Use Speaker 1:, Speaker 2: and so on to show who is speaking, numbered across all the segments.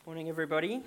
Speaker 1: Morning, everybody.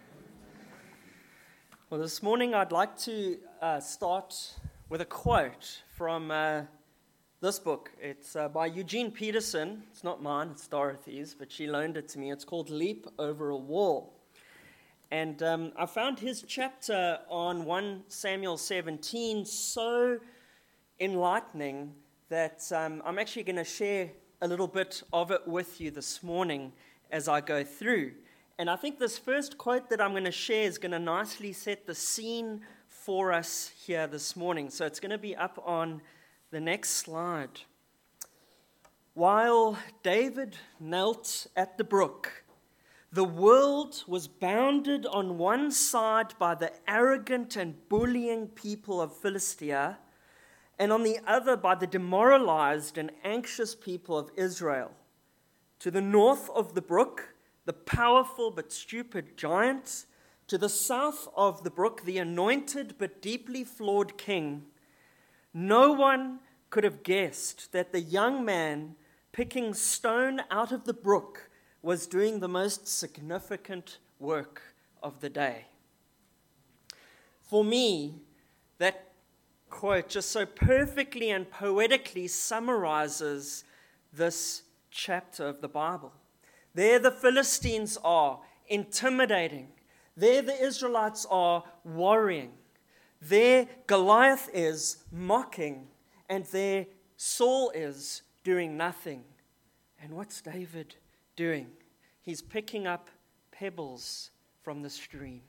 Speaker 1: Well, this morning I'd like to start with a quote from this book. It's by Eugene Peterson. It's not mine, it's Dorothy's, but she loaned it to me. It's called Leap Over a Wall. And I found his chapter on 1 Samuel 17 so enlightening that I'm actually going to share a little bit of it with you this morning as I go through. And I think this first quote that I'm going to share is going to nicely set the scene for us here this morning. So it's going to be up on the next slide. While David knelt at the brook, the world was bounded on one side by the arrogant and bullying people of Philistia, and on the other by the demoralized and anxious people of Israel. To the north of the brook, the powerful but stupid giant. To the south of the brook, the anointed but deeply flawed king. No one could have guessed that the young man picking stone out of the brook was doing the most significant work of the day. For me, that quote just so perfectly and poetically summarizes this chapter of the Bible. There the Philistines are intimidating. There the Israelites are worrying. There Goliath is mocking. And there Saul is doing nothing. And what's David doing? He's picking up pebbles from the stream.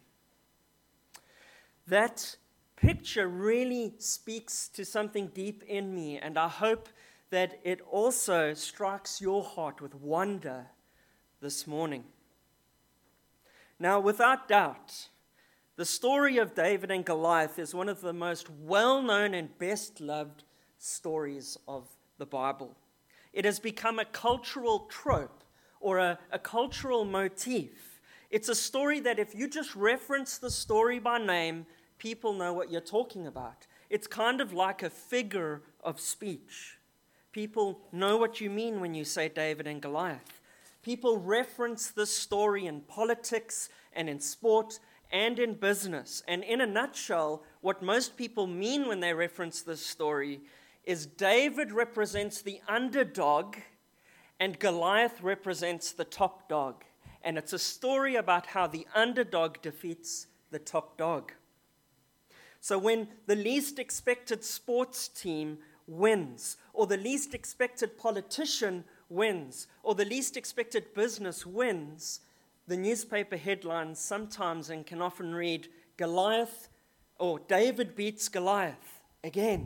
Speaker 1: That picture really speaks to something deep in me, and I hope that it also strikes your heart with wonder this morning. Now, without doubt, the story of David and Goliath is one of the most well-known and best-loved stories of the Bible. It has become a cultural trope or a cultural motif. It's a story that if you just reference the story by name, people know what you're talking about. It's kind of like a figure of speech. People know what you mean when you say David and Goliath. People reference this story in politics and in sport and in business. And in a nutshell, what most people mean when they reference this story is David represents the underdog and Goliath represents the top dog. And it's a story about how the underdog defeats the top dog. So when the least expected sports team wins, or the least expected politician wins, or the least expected business wins, the newspaper headlines sometimes and can often read, Goliath, or David beats Goliath again.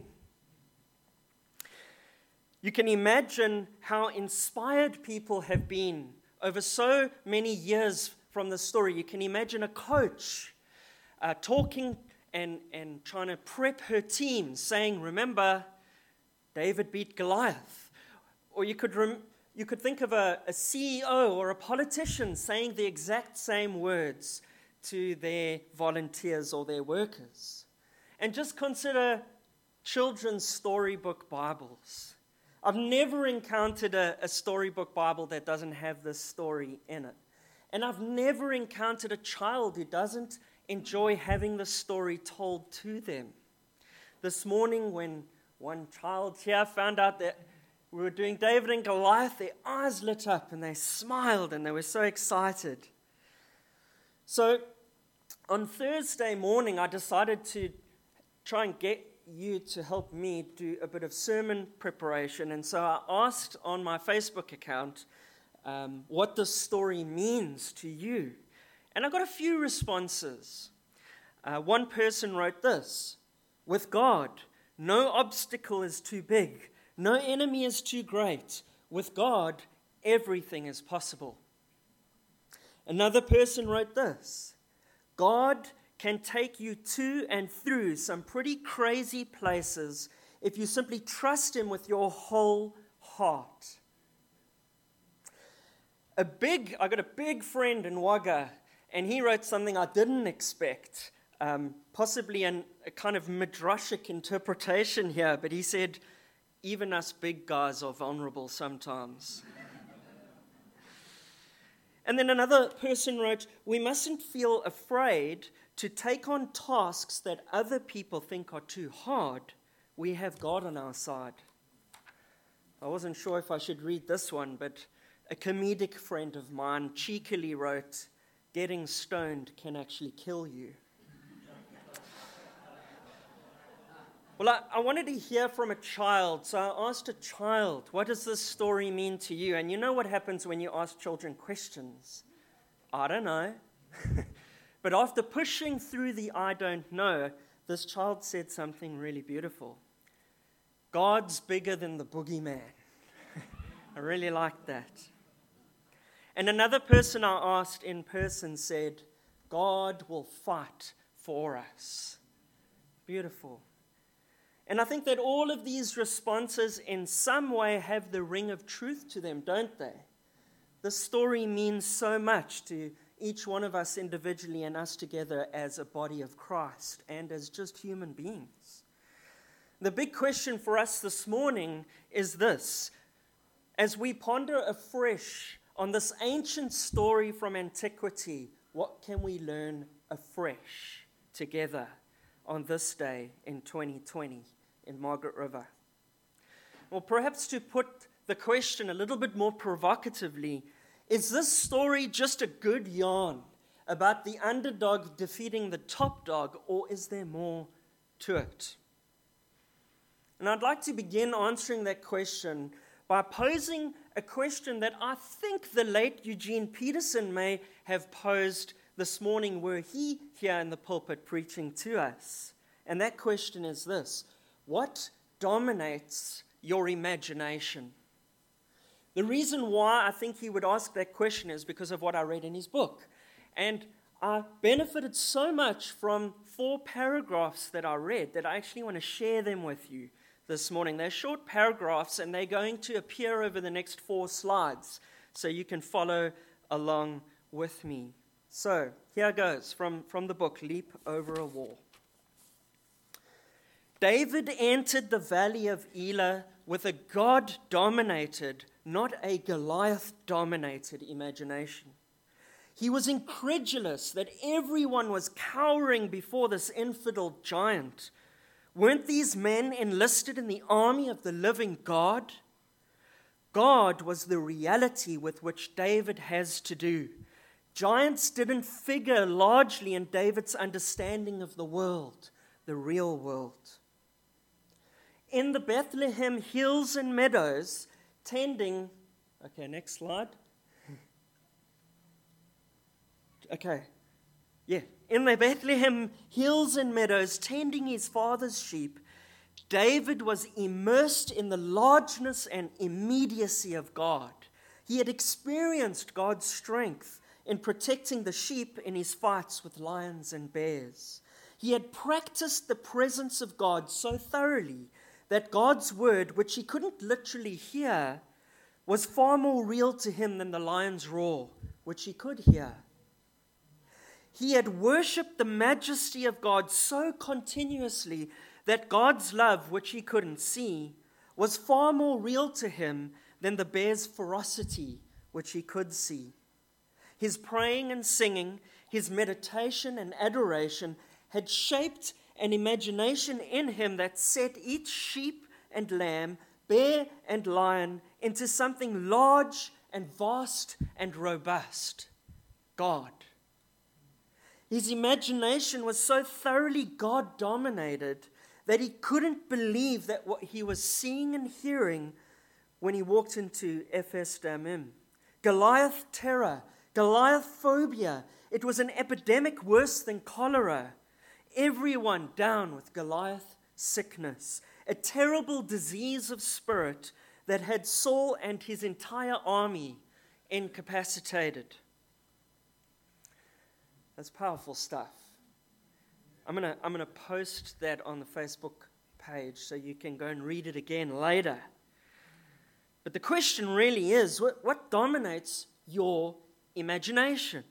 Speaker 1: You can imagine how inspired people have been over so many years from the story. You can imagine a coach talking and trying to prep her team, saying, remember, David beat Goliath. Or you could think of a CEO or a politician saying the exact same words to their volunteers or their workers. And just consider children's storybook Bibles. I've never encountered a storybook Bible that doesn't have this story in it. And I've never encountered a child who doesn't enjoy having the story told to them. This morning when one child here found out that we were doing David and Goliath, their eyes lit up and they smiled and they were so excited. So on Thursday morning, I decided to try and get you to help me do a bit of sermon preparation. And so I asked on my Facebook account what this story means to you. And I got a few responses. One person wrote this: with God, no obstacle is too big. No enemy is too great. With God, everything is possible. Another person wrote this: God can take you to and through some pretty crazy places if you simply trust Him with your whole heart. I got a big friend in Wagga, and he wrote something I didn't expect, possibly a kind of midrashic interpretation here, but he said, even us big guys are vulnerable sometimes. And then another person wrote, we mustn't feel afraid to take on tasks that other people think are too hard. We have God on our side. I wasn't sure if I should read this one, but a comedic friend of mine cheekily wrote, getting stoned can actually kill you. Well, I wanted to hear from a child, so I asked a child, what does this story mean to you? And you know what happens when you ask children questions? I don't know. But after pushing through the I don't know, this child said something really beautiful. God's bigger than the boogeyman. I really liked that. And another person I asked in person said, God will fight for us. Beautiful. And I think that all of these responses in some way have the ring of truth to them, don't they? This story means so much to each one of us individually and us together as a body of Christ and as just human beings. The big question for us this morning is this. As we ponder afresh on this ancient story from antiquity, what can we learn afresh together on this day in 2020 in Margaret River? Well, perhaps to put the question a little bit more provocatively, is this story just a good yarn about the underdog defeating the top dog, or is there more to it? And I'd like to begin answering that question by posing a question that I think the late Eugene Peterson may have posed this morning were he here in the pulpit preaching to us. And that question is this: what dominates your imagination? The reason why I think he would ask that question is because of what I read in his book. And I benefited so much from 4 paragraphs that I read that I actually want to share them with you this morning. They're short paragraphs and they're going to appear over the next 4 slides so you can follow along with me. So here goes from the book, Leap Over a Wall. David entered the valley of Elah with a God-dominated, not a Goliath-dominated imagination. He was incredulous that everyone was cowering before this infidel giant. Weren't these men enlisted in the army of the living God? God was the reality with which David has to do. Giants didn't figure largely in David's understanding of the world, the real world. In the Bethlehem hills and meadows, tending... Okay, next slide. Okay, yeah. In the Bethlehem hills and meadows, tending his father's sheep, David was immersed in the largeness and immediacy of God. He had experienced God's strength in protecting the sheep in his fights with lions and bears. He had practiced the presence of God so thoroughly that God's word, which he couldn't literally hear, was far more real to him than the lion's roar, which he could hear. He had worshipped the majesty of God so continuously that God's love, which he couldn't see, was far more real to him than the bear's ferocity, which he could see. His praying and singing, his meditation and adoration had shaped an imagination in him that set each sheep and lamb, bear and lion, into something large and vast and robust: God. His imagination was so thoroughly God-dominated that he couldn't believe that what he was seeing and hearing when he walked into Ephes Damim. Goliath terror, Goliath phobia. It was an epidemic worse than cholera. Everyone down with Goliath sickness, a terrible disease of spirit that had Saul and his entire army incapacitated. That's powerful stuff. I'm gonna post that on the Facebook page so you can go and read it again later. But the question really is, what dominates your imagination?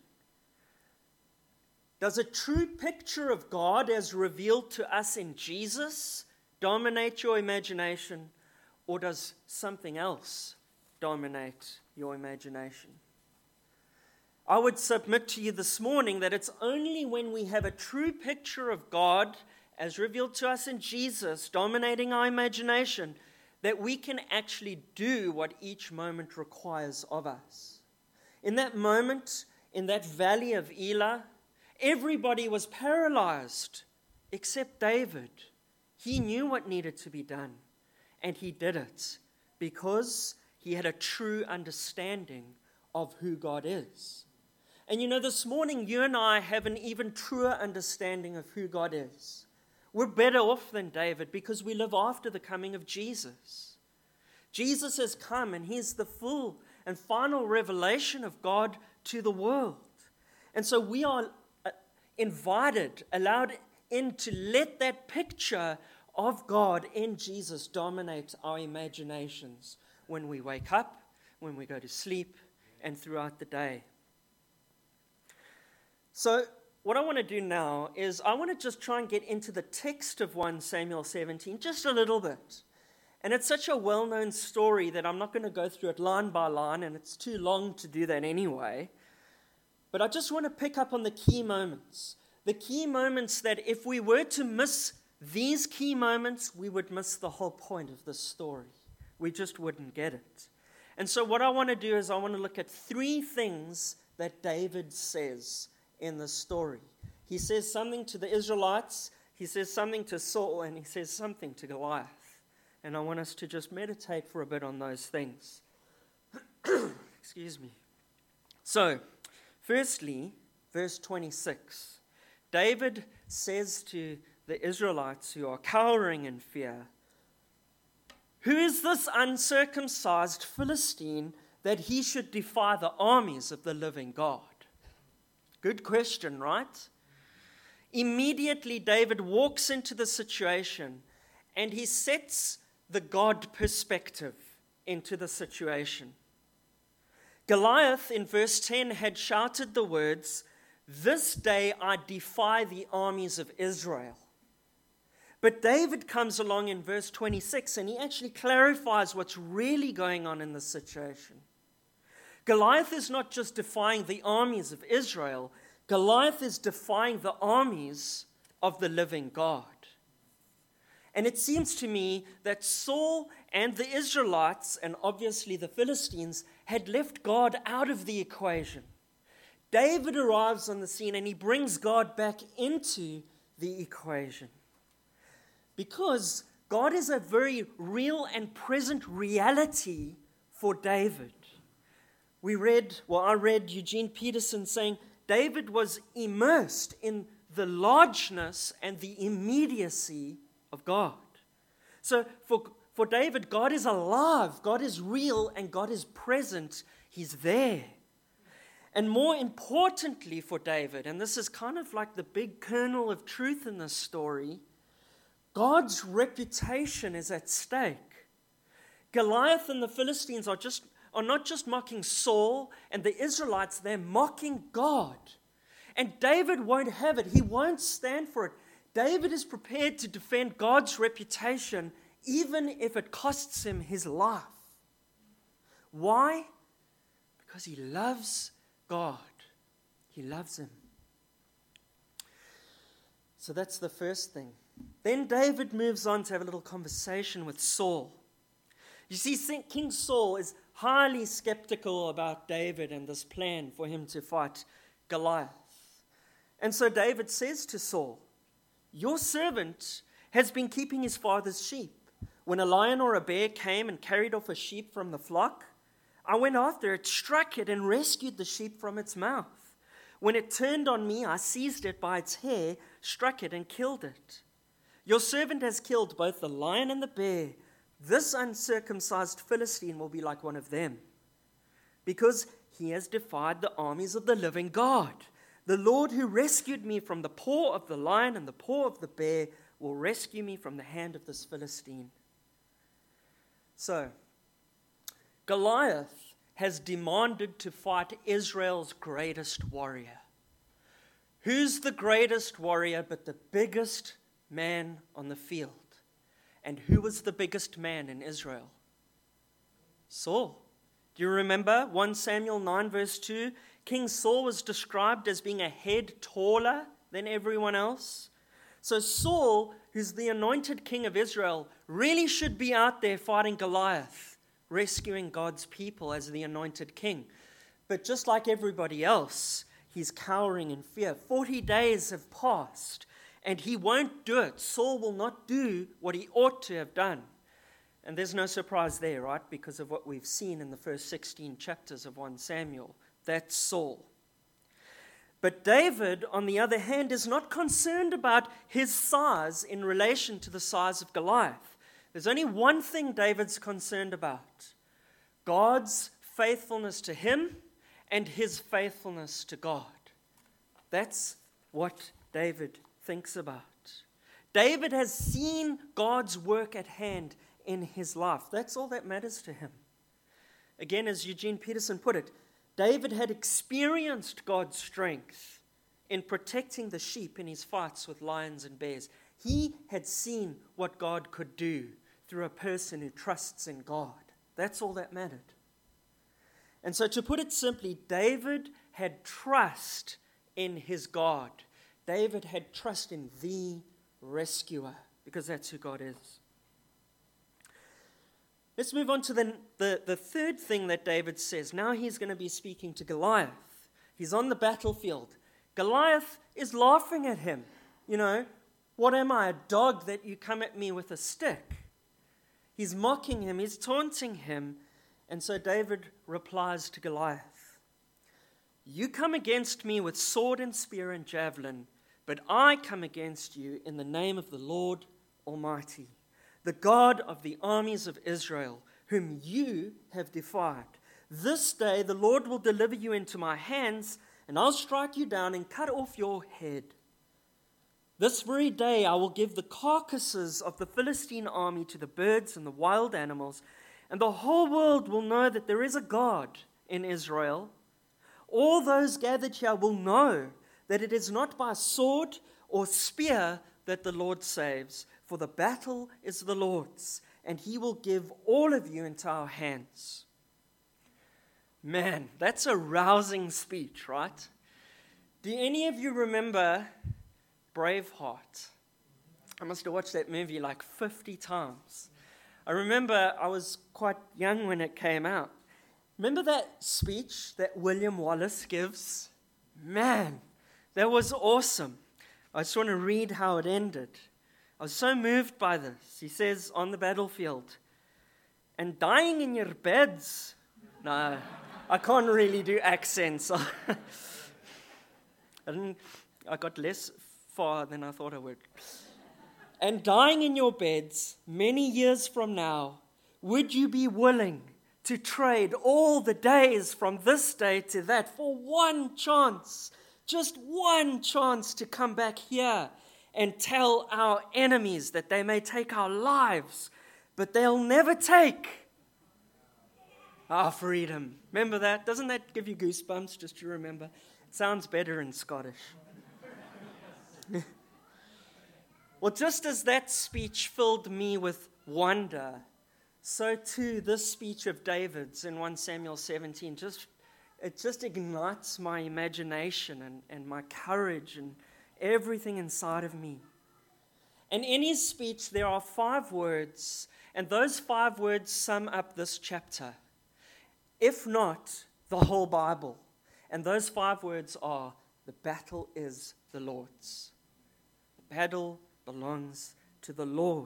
Speaker 1: Does a true picture of God as revealed to us in Jesus dominate your imagination, or does something else dominate your imagination? I would submit to you this morning that it's only when we have a true picture of God as revealed to us in Jesus, dominating our imagination, that we can actually do what each moment requires of us. In that moment, in that valley of Elah, everybody was paralyzed except David. He knew what needed to be done, and he did it because he had a true understanding of who God is. And this morning, you and I have an even truer understanding of who God is. We're better off than David because we live after the coming of Jesus. Jesus has come, and he's the full and final revelation of God to the world. And so we are invited, allowed in to let that picture of God in Jesus dominate our imaginations when we wake up, when we go to sleep, and throughout the day. So what I want to do now is I want to just try and get into the text of 1 Samuel 17 just a little bit. And it's such a well-known story that I'm not going to go through it line by line, and it's too long to do that anyway. But I just want to pick up on the key moments. The key moments that if we were to miss these key moments, we would miss the whole point of this story. We just wouldn't get it. And so what I want to do is I want to look at 3 things that David says in the story. He says something to the Israelites, he says something to Saul, and he says something to Goliath. And I want us to just meditate for a bit on those things. Excuse me. So, firstly, verse 26. David says to the Israelites who are cowering in fear, "Who is this uncircumcised Philistine that he should defy the armies of the living God?" Good question, right? Immediately, David walks into the situation and he sets the God perspective into the situation. Goliath, in verse 10, had shouted the words, "This day I defy the armies of Israel." But David comes along in verse 26 and he actually clarifies what's really going on in the situation. Goliath is not just defying the armies of Israel. Goliath is defying the armies of the living God. And it seems to me that Saul and the Israelites, and obviously the Philistines, had left God out of the equation. David arrives on the scene and he brings God back into the equation. Because God is a very real and present reality for David. I read Eugene Peterson saying David was immersed in the largeness and the immediacy of God. So for David, God is alive, God is real, and God is present. He's there. And more importantly for David, and this is kind of like the big kernel of truth in this story, God's reputation is at stake. Goliath and the Philistines are not just mocking Saul and the Israelites, they're mocking God. And David won't have it. He won't stand for it. David is prepared to defend God's reputation even if it costs him his life. Why? Because he loves God. He loves him. So that's the first thing. Then David moves on to have a little conversation with Saul. You see, King Saul is highly skeptical about David and this plan for him to fight Goliath. And so David says to Saul, "Your servant has been keeping his father's sheep. When a lion or a bear came and carried off a sheep from the flock, I went after it, struck it, and rescued the sheep from its mouth. When it turned on me, I seized it by its hair, struck it, and killed it. Your servant has killed both the lion and the bear. This uncircumcised Philistine will be like one of them, because he has defied the armies of the living God. The Lord who rescued me from the paw of the lion and the paw of the bear will rescue me from the hand of this Philistine." So, Goliath has demanded to fight Israel's greatest warrior. Who's the greatest warrior but the biggest man on the field? And who was the biggest man in Israel? Saul. Do you remember 1 Samuel 9 verse 2? King Saul was described as being a head taller than everyone else. So Saul, who's the anointed king of Israel, really should be out there fighting Goliath, rescuing God's people as the anointed king. But just like everybody else, he's cowering in fear. 40 days have passed, and he won't do it. Saul will not do what he ought to have done. And there's no surprise there, right? Because of what we've seen in the first 16 chapters of 1 Samuel. That's Saul. But David, on the other hand, is not concerned about his size in relation to the size of Goliath. There's only one thing David's concerned about: God's faithfulness to him and his faithfulness to God. That's what David thinks about. David has seen God's work at hand in his life. That's all that matters to him. Again, as Eugene Peterson put it, David had experienced God's strength in protecting the sheep in his fights with lions and bears. He had seen what God could do through a person who trusts in God. That's all that mattered. And so, to put it simply, David had trust in his God. David had trust in the rescuer, because that's who God is. Let's move on to the third thing that David says. Now he's going to be speaking to Goliath. He's on the battlefield. Goliath is laughing at him. You know, what am I, a dog that you come at me with a stick? He's mocking him. He's taunting him. And so David replies to Goliath, "You come against me with sword and spear and javelin, but I come against you in the name of the Lord Almighty, the God of the armies of Israel, whom you have defied. This day the Lord will deliver you into my hands, and I'll strike you down and cut off your head. This very day I will give the carcasses of the Philistine army to the birds and the wild animals, and the whole world will know that there is a God in Israel. All those gathered here will know that it is not by sword or spear that the Lord saves, for the battle is the Lord's, and he will give all of you into our hands." Man, that's a rousing speech, right? Do any of you remember Braveheart? I must have watched that movie like 50 times. I remember I was quite young when it came out. Remember that speech that William Wallace gives? Man, that was awesome. I just want to read how it ended. I was so moved by this. He says on the battlefield, "And dying in your beds." No, I can't really do accents. I got less far than I thought I would. "And dying in your beds many years from now, would you be willing to trade all the days from this day to that for one chance, just one chance to come back here and tell our enemies that they may take our lives, but they'll never take our freedom"? Remember that? Doesn't that give you goosebumps just to remember? It sounds better in Scottish. Well, just as that speech filled me with wonder, so too this speech of David's in 1 Samuel 17, it just ignites my imagination and my courage and everything inside of me. And in his speech, there are 5 words, and those 5 words sum up this chapter, if not the whole Bible. And those 5 words are, the battle is the Lord's. The battle belongs to the Lord.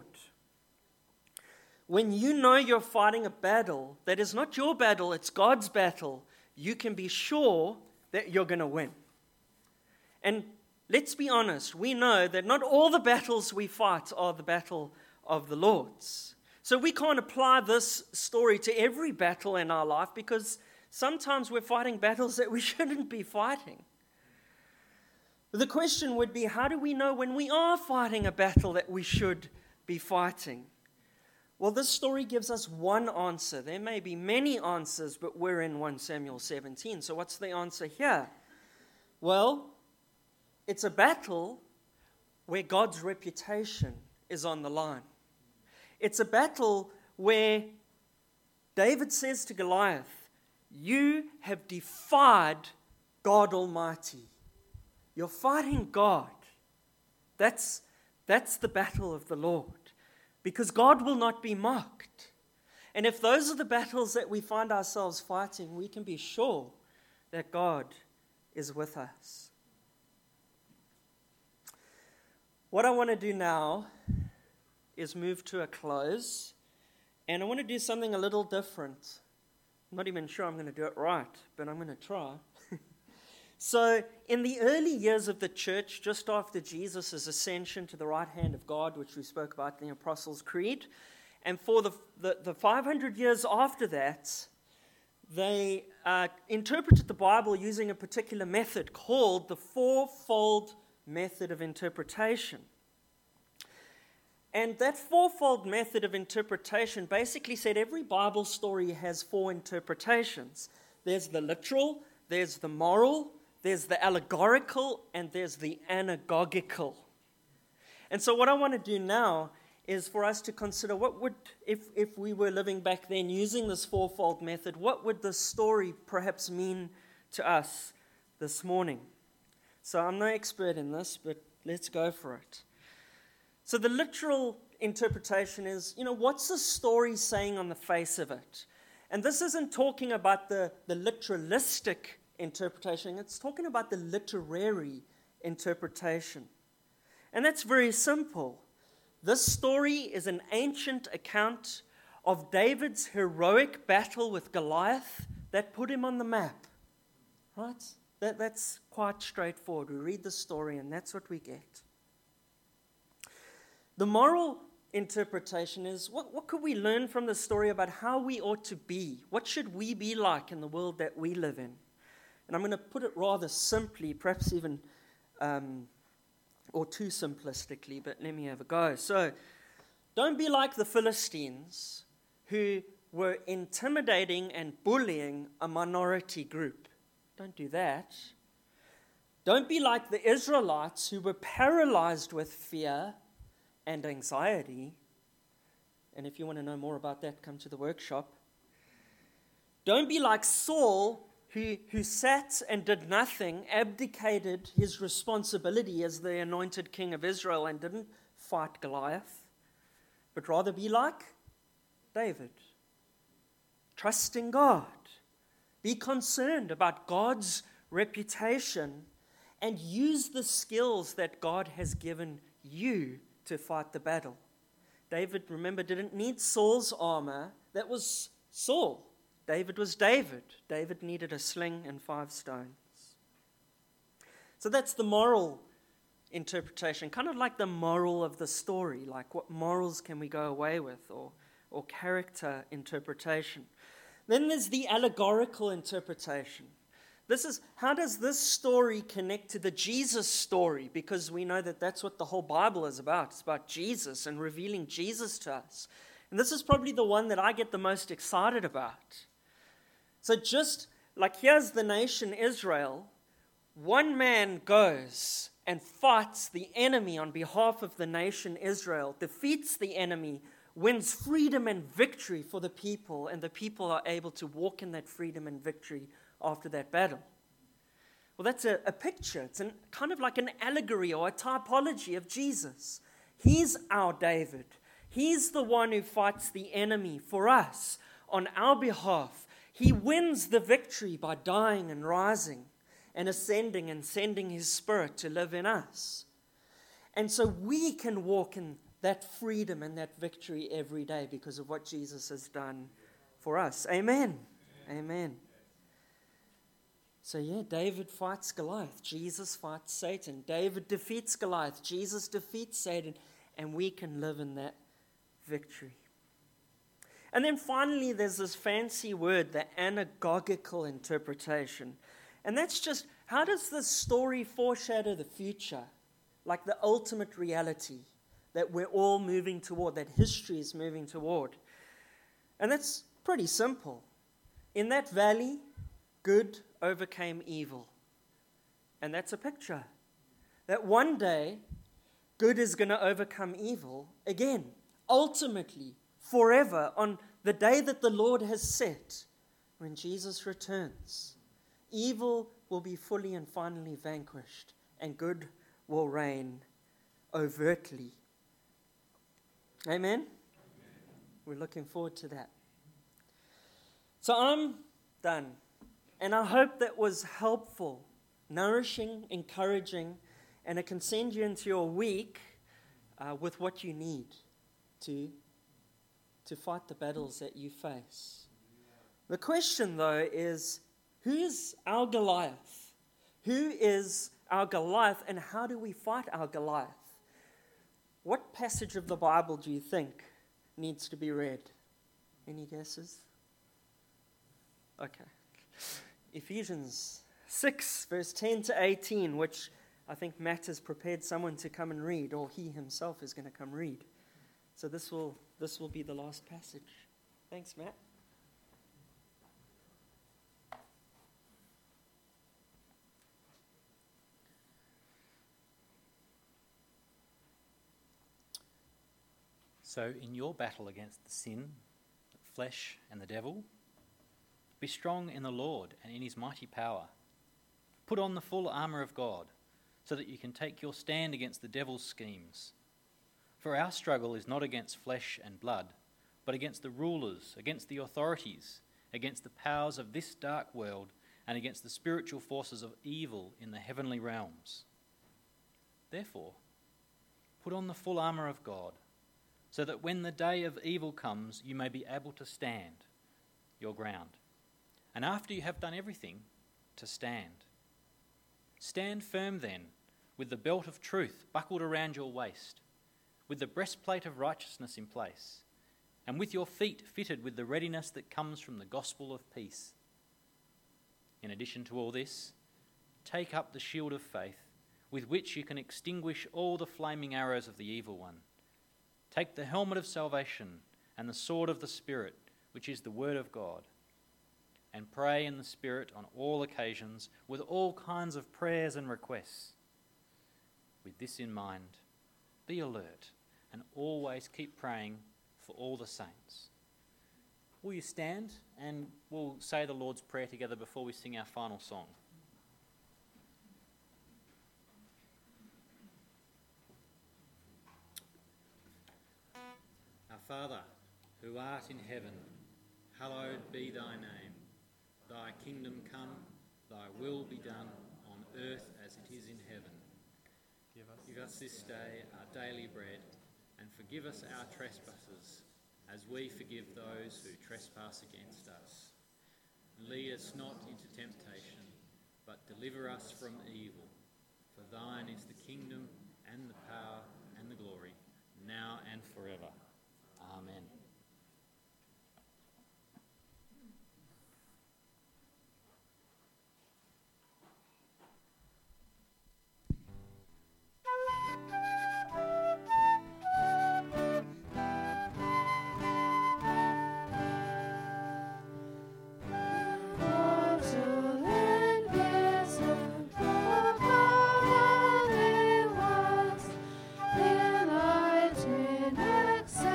Speaker 1: When you know you're fighting a battle that is not your battle, it's God's battle, you can be sure that you're going to win. And let's be honest, we know that not all the battles we fight are the battle of the Lord's. So we can't apply this story to every battle in our life, because sometimes we're fighting battles that we shouldn't be fighting. The question would be, how do we know when we are fighting a battle that we should be fighting? Well, this story gives us one answer. There may be many answers, but we're in 1 Samuel 17. So what's the answer here? Well, it's a battle where God's reputation is on the line. It's a battle where David says to Goliath, "You have defied God Almighty. You're fighting God. That's the battle of the Lord. Because God will not be mocked. And if those are the battles that we find ourselves fighting, we can be sure that God is with us. What I want to do now is move to a close. And I want to do something a little different. I'm not even sure I'm going to do it right, but I'm going to try. So, in the early years of the church, just after Jesus' ascension to the right hand of God, which we spoke about in the Apostles' Creed, and for the 500 years after that, they interpreted the Bible using a particular method called the fourfold method of interpretation. And that fourfold method of interpretation basically said every Bible story has four interpretations. There's the literal, there's the moral, there's the allegorical, and there's the anagogical. And so what I want to do now is for us to consider what would, if we were living back then using this fourfold method, what would the story perhaps mean to us this morning? So I'm no expert in this, but let's go for it. So the literal interpretation is, what's the story saying on the face of it? And this isn't talking about the literalistic interpretation, it's talking about the literary interpretation. And that's very simple. This story is an ancient account of David's heroic battle with Goliath that put him on the map. Right? That's quite straightforward. We read the story and that's what we get. The moral interpretation is, what could we learn from the story about how we ought to be? What should we be like in the world that we live in? And I'm going to put it rather simply, perhaps even, or too simplistically, but let me have a go. So, don't be like the Philistines who were intimidating and bullying a minority group. Don't do that. Don't be like the Israelites who were paralyzed with fear and anxiety. And if you want to know more about that, come to the workshop. Don't be like Saul, who sat and did nothing, abdicated his responsibility as the anointed king of Israel and didn't fight Goliath, but rather be like David. Trust in God. Be concerned about God's reputation and use the skills that God has given you to fight the battle. David, remember, didn't need Saul's armor. That was Saul. David was David. David needed a sling and 5 stones. So that's the moral interpretation, kind of like the moral of the story, like what morals can we go away with, or character interpretation. Then there's the allegorical interpretation. This is, how does this story connect to the Jesus story? Because we know that that's what the whole Bible is about. It's about Jesus and revealing Jesus to us. And this is probably the one that I get the most excited about. So just like here's the nation Israel, one man goes and fights the enemy on behalf of the nation Israel, defeats the enemy, wins freedom and victory for the people, and the people are able to walk in that freedom and victory after that battle. Well, that's a picture. It's kind of like an allegory or a typology of Jesus. He's our David. He's the one who fights the enemy for us on our behalf. He wins the victory by dying and rising and ascending and sending his Spirit to live in us. And so we can walk in that freedom and that victory every day because of what Jesus has done for us. Amen. Amen. So David fights Goliath. Jesus fights Satan. David defeats Goliath. Jesus defeats Satan. And we can live in that victory. And then finally, there's this fancy word, the anagogical interpretation. And that's just, how does this story foreshadow the future? Like the ultimate reality that we're all moving toward, that history is moving toward. And that's pretty simple. In that valley, good overcame evil. And that's a picture. That one day, good is going to overcome evil again, ultimately, forever, on the day that the Lord has set, when Jesus returns. evil will be fully and finally vanquished, and good will reign overtly. Amen? We're looking forward to that. So I'm done. And I hope that was helpful, nourishing, encouraging, and it can send you into your week with what you need to fight the battles that you face. The question, though, is who is our Goliath? Who is our Goliath, and how do we fight our Goliath? What passage of the Bible do you think needs to be read? Any guesses? Okay. Ephesians 6, verse 10 to 18, which I think Matt has prepared someone to come and read, or he himself is going to come read. So this will be the last passage. Thanks, Matt.
Speaker 2: So in your battle against the sin, the flesh and the devil, be strong in the Lord and in his mighty power. Put on the full armour of God, so that you can take your stand against the devil's schemes. For our struggle is not against flesh and blood, but against the rulers, against the authorities, against the powers of this dark world, and against the spiritual forces of evil in the heavenly realms. Therefore, put on the full armour of God, so that when the day of evil comes, you may be able to stand your ground. And after you have done everything, to stand. Stand firm then, with the belt of truth buckled around your waist, with the breastplate of righteousness in place, and with your feet fitted with the readiness that comes from the gospel of peace. In addition to all this, take up the shield of faith, with which you can extinguish all the flaming arrows of the evil one. Take the helmet of salvation and the sword of the Spirit, which is the word of God, and pray in the Spirit on all occasions with all kinds of prayers and requests. With this in mind, be alert and always keep praying for all the saints. Will you stand and we'll say the Lord's Prayer together before we sing our final song. Our Father, who art in heaven, hallowed be thy name. Thy kingdom come, thy will be done on earth as it is in heaven. Give us this day our daily bread, and forgive us our trespasses, as we forgive those who trespass against us. And lead us not into temptation, but deliver us from evil. For thine is the kingdom, and the power, and the glory, now and forever. Amen.
Speaker 3: Excellent.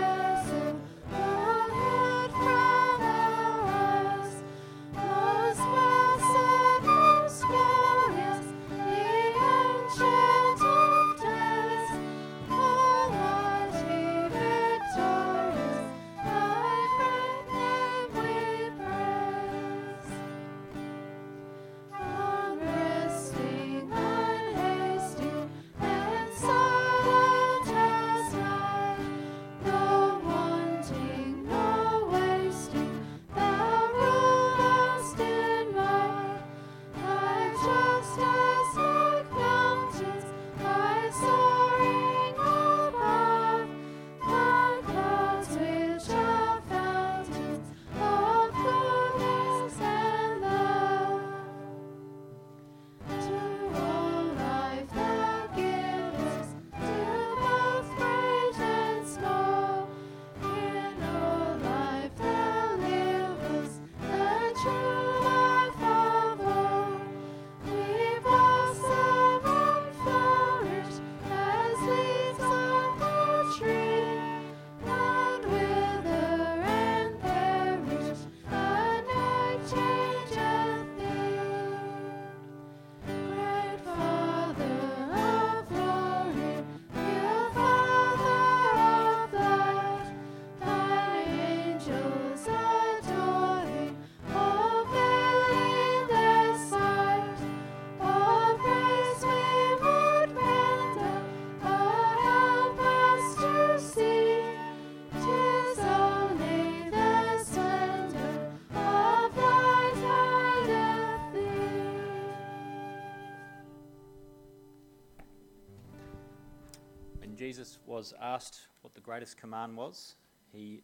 Speaker 2: Jesus was asked what the greatest command was, he